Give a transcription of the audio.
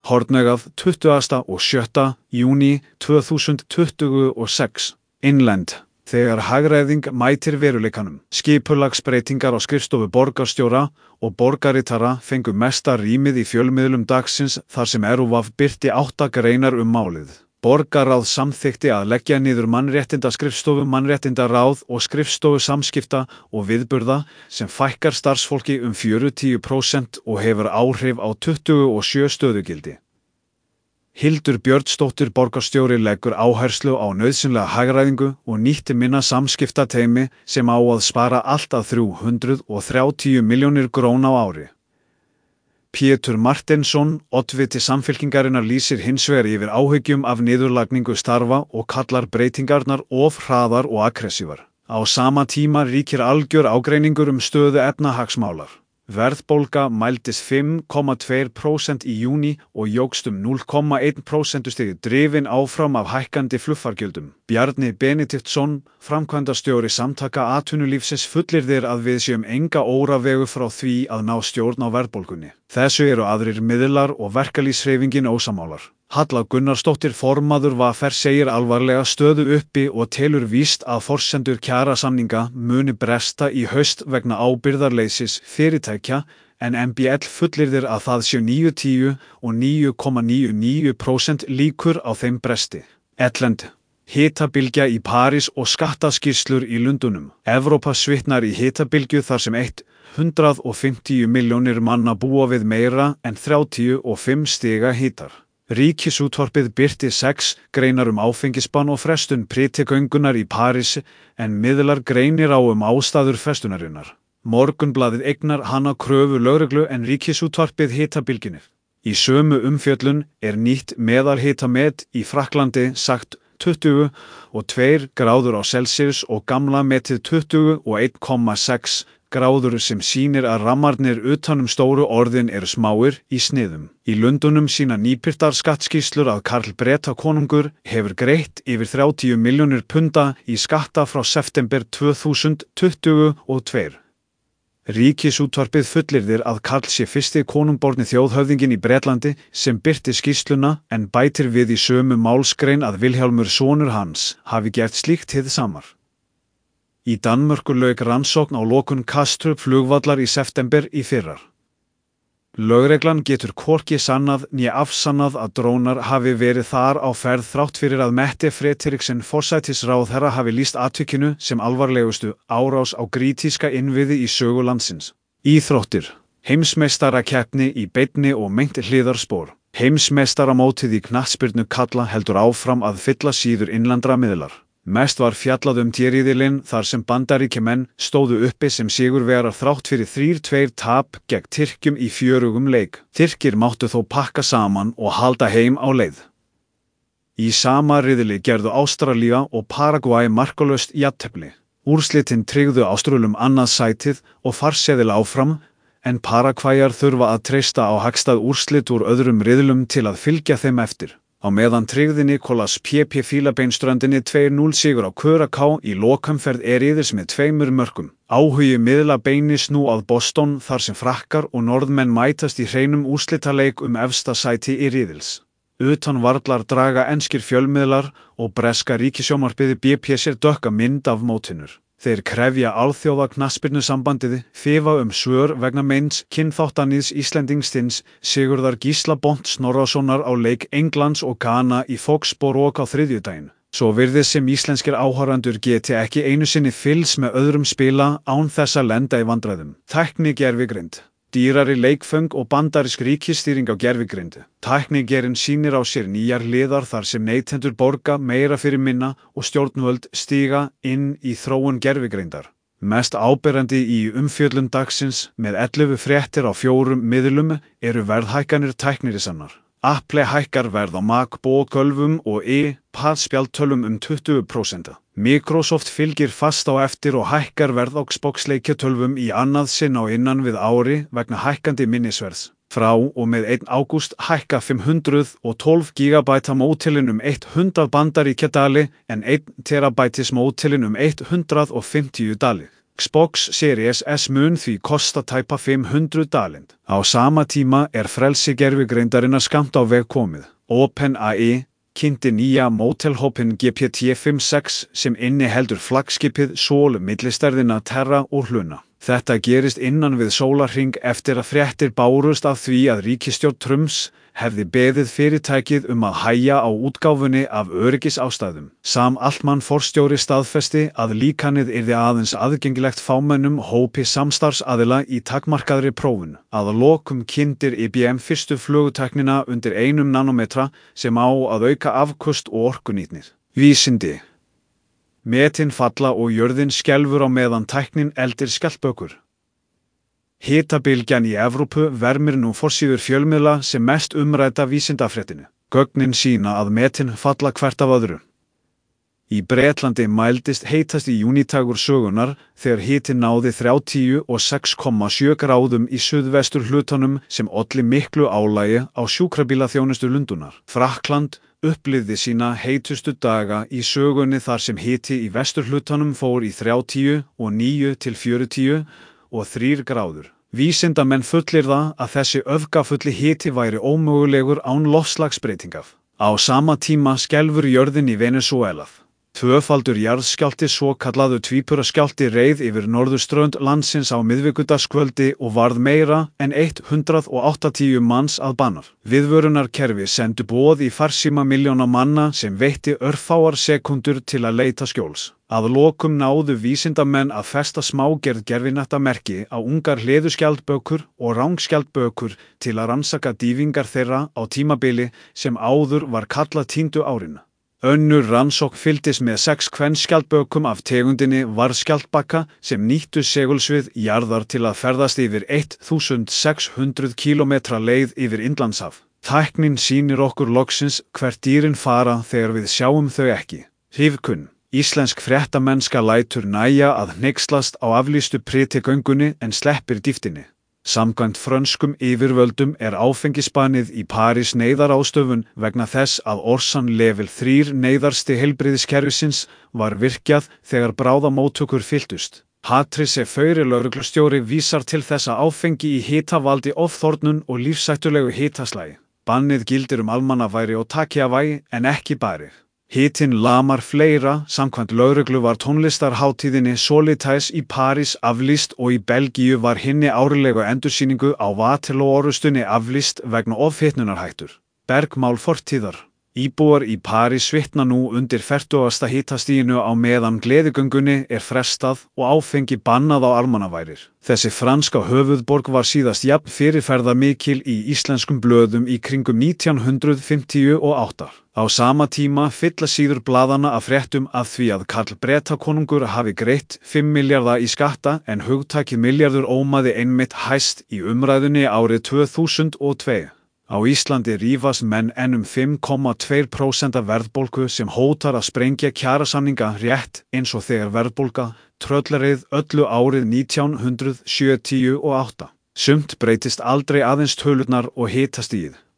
Hornauga 20. og 7. júní 2026. Innlend. Þegar hagræðing mætir veruleikanum. Skipulagsbreytingar á skrifstofu borgarstjóra og borgaritara fengu mesta rýmið í fjölmiðlum dagsins þar sem RÚV birti 8 greinar málið. Borgarráð samþykkti að leggja niður mannréttindaskrifstofu, mannréttindaráð og skrifstofu samskipta og viðburða sem fækkar starfsfólki 40% og hefur áhrif á 27 stöðugildi. Hildur Björnsdóttir borgarstjóri leggur áherslu á nauðsynlega hagræðingu og nýtti minna samskiptateymi sem á að spara allt að 330 milljónir króna á ári. Pétur Marteinsson, oddviti Samfylkingarinnar lýsir hins vegar yfir áhyggjum af niðurlagningu starfa og kallar breytingarnar of hraðar og aggressívar. Á sama tíma ríkir algjör ágreiningur stöðu efnahagsmálar. Verðbólga mældist 5,2% í júní og jókst 0,1% drifin áfram af hækkandi flugfargjöldum. Bjarni Benediktsson, framkvæmdastjóri Samtaka atvinnulífsins fullyrðir að við séum enga óravegu frá því að ná stjórn á verðbólgunni. Þessu eru aðrir miðlar og verkalýðshreyfingin ósammálar. Halla Gunnarsdóttir formaður VR segir alvarlega stöðu uppi og telur víst að forsendur kjarasamninga muni bresta í haust vegna ábyrgðarleysis fyrirtækja en MBL fullyrðir að það séu 9,10 og 9,99% líkur á þeim bresti. Ellend. Hitabylgja í París og skattaskýrslur í Lundúnum. Evrópa svitnar í hitabylgju þar sem 150 milljónir manna búa við meira en 35 stiga hitar. Ríkisútvarpið birti 6 greinar áfengisbann og frestun prédikagöngunnar í París en miðlar greinir á ástæður frestunarinnar. Morgunblaðið eignar hana kröfu lögreglu en Ríkisútvarpið hitabylgjunni. Í sömu umfjöllun nýtt meðalhitamet í Frakklandi sagt 22 gráður á Celsius og gamla metið 21,6 gráður sem sýnir að rammarnir utanum stóru orðin eru smáir í sniðum. Í Lundúnum sýna nýbirtar skattskýrslur að Karl Bretakonungur hefur greitt yfir 30 milljónir punda í skatta frá september 2022. Ríkisútvarpið fullyrðir að Karl sé fyrsti konungborni þjóðhöfðinginn í Bretlandi sem birti skýrsluna en bætir við í sömu málsgrein að Vilhjálmur sonur hans hafi gert slíkt hið samar. Í Danmörku lauk rannsókn á lokun Kastrup flugvallar í september í fyrra. Lögreglan getur hvorki sannað né afsannað að drónar hafi verið þar á ferð þrátt fyrir að Mette Frederiksen forsætisráðherra hafi lýst atvikinu sem alvarlegustu árás á krítíska innviði í sögu landsins. Íþróttir. Heimsmeistarakeppni í beinni og meint hliðarspor. Heimsmeistaramótið í knattspyrnu karla heldur áfram að fylla síður innlendra miðlar. Mest var fjallað tjeriðilinn þar sem Bandaríkjamenn stóðu uppi sem sigurvegarar þrátt fyrir 3-2 tap gegn Tyrkjum í fjörugum leik. Tyrkir máttu þó pakka saman og halda heim á leið. Í sama riðli gerðu Ástralía og Paragvæ markalaust jafntefli. Úrslitin tryggðu Áströlum annað sætið og farseðil áfram, en Paragvæjar þurfa að treysta á hagstæð úrslit úr öðrum riðlum til að fylgja þeim eftir. Á meðan tryggði Nicolas Pepe Fílabeinsströndinni 2-0 sigur á Curaçao í lokamferð riðils með 2 mörkum. Áhugi miðla beinist nú að Boston þar sem Frakkar og Norðmenn mætast í hreinum úrslitaleik efsta sæti riðils. Utan varlar draga enskir fjölmiðlar og breska ríkissjónvarpið BP sér dökka mynd af mótinu. Þeir krefja alþjóða knattspyrnusambandið FIFA svör vegna meints kynþáttaníðs Íslendingstins Sigurðar Gísla Bont Snorrasonar á leik Englands og Ghana í Foxborough á þriðjudaginn. Svo virðist sem íslenskir áhorfendur geti ekki einu sinni fylgst með öðrum spila án þess að lenda í vandræðum. Tækni gervigreind. Dýrari leikföng og bandarísk ríkisstýring á gervigreind. Tæknigerinn sýnir á sér nýjar hliðar þar sem neytendur borga meira fyrir minna og stjórnvöld stíga inn í þróun gervigreindar. Mest áberandi í umfjöllun dagsins með 11 fréttir á 4 miðlum eru verðhækkanir tæknirisannar. Apple hækkar verð á MacBook-tölvum og iPad-spjaldtölvum 20%. Microsoft fylgir fast á eftir og hækkar verð á Xbox-leikjatölvum í annað sinn á innan við ári vegna hækkandi minnisverðs. Frá og með 1. ágúst hækka 512 GB móttilin 100 bandaríkjadali en 1 terabætis móttilin 150 dali. Xbox Series S mun því kosta tæpa 500 dalind. Á sama tíma frelsi gervigreindarinnar skammt á veg komið. OpenAI kynnti nýja mótelhópinn GPT-5.6 sem inniheldur flaggskipið Sol millistærðina Terra og Luna. Þetta gerist innan við sólarhring eftir að fréttir bárust af því að ríkisstjórn Trumps hefði beðið fyrirtækið að hægja á útgáfunni af öryggisástæðum. Sam Altman forstjóri staðfesti að líkanið yrði aðeins aðgengilegt fámennum hópi samstarfsaðila í takmarkaðri prófun. Að lokum kynntir IBM fyrstu flugutæknina undir 1 nanómetra sem á að auka afköst og orkunýtnir. Vísindi. Metin falla og jörðin skelfur á meðan tæknin eldir skjaldbökur. Hitabylgjan í Evrópu vermir nú forsíður fjölmiðla sem mest umrædda vísindafréttinu. Gögnin sýna að metin falla hvert af öðru. Í Bretlandi mældist heitasti júnídagur sögunar þegar hitinn náði 36,7 gráðum í suðvestur hlutanum sem olli miklu álagi á sjúkrabílaþjónustu Lundunar. Frakkland upplifði sína heitustu daga í sögunni þar sem hiti í vesturhlutanum fór í 39 til 43 gráður. Vísindamenn fullyrða að þessi öfgafulli hiti væri ómögulegur án loftslagsbreytinga. Á sama tíma skelfur jörðin í Venesúela. Tvöfaldur jarðskjálfti svokallaður tvíburaskjálfti reið yfir norðurströnd landsins á miðvikudagskvöldi og varð meira en 180 manns að bana. Viðvörunarkerfi sendu boð í farsíma milljóna manna sem veitti örfáar sekúndur til að leita skjóls. Að lokum náðu vísindamenn að festa smágerð gervihnattarmerki á ungar hleðuskjaldbökur og rangskjaldbökur til að rannsaka dýfingar þeirra á tímabili sem áður var kallað týndu árin. Önnur rannsókn fylgdist með 6 kvenskjaldbökum af tegundinni varðskjaldbaka sem nýttu segulsvið jarðar til að ferðast yfir 1600 kílómetra leið yfir Indlandshaf. Tæknin sýnir okkur loksins hvert dýrin fara þegar við sjáum þau ekki. Hrífkunn. Íslensk fréttamennska lætur nægja að hneykslast á aflýstu prétiköngunni en sleppir dýftinni. Samkvæmt frönskum yfirvöldum áfengisbannið í París neyðarástofun vegna þess að Orsan level 3 neyðarsti heilbrigðiskerfisins var virkjað þegar bráðamóttökur fylltust. Patrice Faure lögreglustjóri vísar til þess að áfengi í hita valdi ofþornun og lífshættulegu hitaslægi. Bannið gildir almannaværi og takiavægi en ekki barið. Hitinn lamar fleira, samkvæmt lögreglu var tónlistarhátíðinni Solitais í París aflýst og í Belgíu var hinni árlegu endursýningu á Waterloo-orrustunni aflýst vegna ofhitnunarhættur. Bergmál fortíðar. Íbúar í París svitna nú undir 40. hitastiginu á meðan gleðigöngunni frestað og áfengi bannað á almannaværir. Þessi franska höfuðborg var síðast jafn fyrirferðarmikil í íslenskum blöðum í kringum 1958. Á sama tíma fylla síður blaðanna af fréttum af því að Karl Bretakonungur hafi greitt 5 milljarða í skatta en hugtakið milljarður ómaði einmitt hæst í umræðunni árið 2002. Á Íslandi rífast menn enn 5,2% verðbólgu sem hótar að sprengja kjarasamninga rétt eins og þegar verðbólga tröllareið öllu árið 1978. Sumt breytist aldrei aðeins tölurnar og hitastigið.